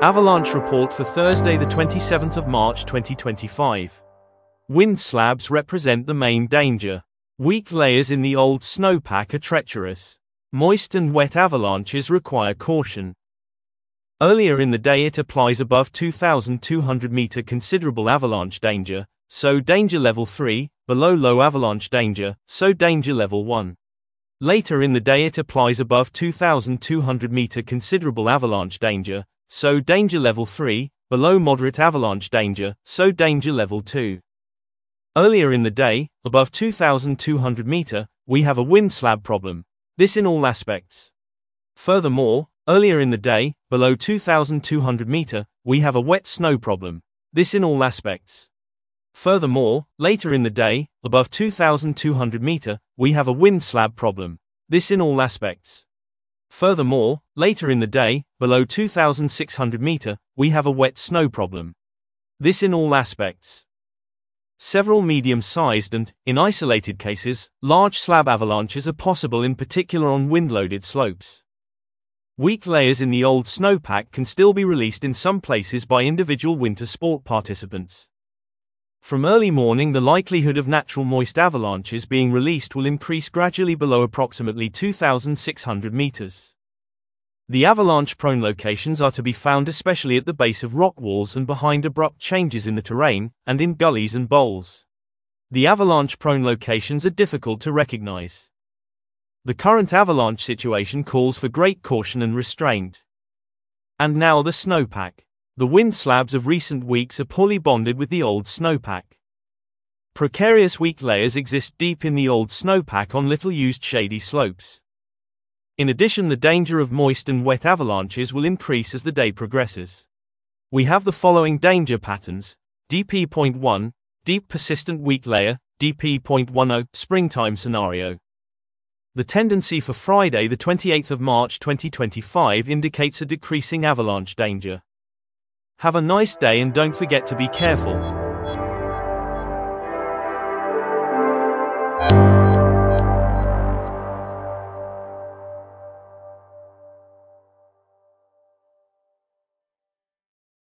Avalanche report for Thursday the 27th of March 2025. Wind slabs represent the main danger. Weak layers in the old snowpack are treacherous. Moist and wet avalanches require caution. Earlier in the day it applies above 2,200 meter considerable avalanche danger, so danger level 3, below low avalanche danger, so danger level 1. Later in the day it applies above 2,200 meter considerable avalanche danger, so danger level 3, below moderate avalanche danger, so danger level 2. Earlier in the day, above 2,200 meter, we have a wind slab problem. This in all aspects. Furthermore, earlier in the day, below 2,200 meter, we have a wet snow problem. This in all aspects. Furthermore, later in the day, above 2,200 meter, we have a wind slab problem. This in all aspects. Furthermore, later in the day, below 2,600 meter, we have a wet snow problem. This in all aspects. Several medium-sized and, in isolated cases, large slab avalanches are possible, in particular on wind-loaded slopes. Weak layers in the old snowpack can still be released in some places by individual winter sport participants. From early morning, the likelihood of natural moist avalanches being released will increase gradually below approximately 2,600 meters. The avalanche-prone locations are to be found especially at the base of rock walls and behind abrupt changes in the terrain, and in gullies and bowls. The avalanche-prone locations are difficult to recognize. The current avalanche situation calls for great caution and restraint. And now the snowpack. The wind slabs of recent weeks are poorly bonded with the old snowpack. Precarious weak layers exist deep in the old snowpack on little-used shady slopes. In addition, the danger of moist and wet avalanches will increase as the day progresses. We have the following danger patterns: DP.1, deep persistent weak layer, DP.10, springtime scenario. The tendency for Friday the 28th of March 2025 indicates a decreasing avalanche danger. Have a nice day and don't forget to be careful.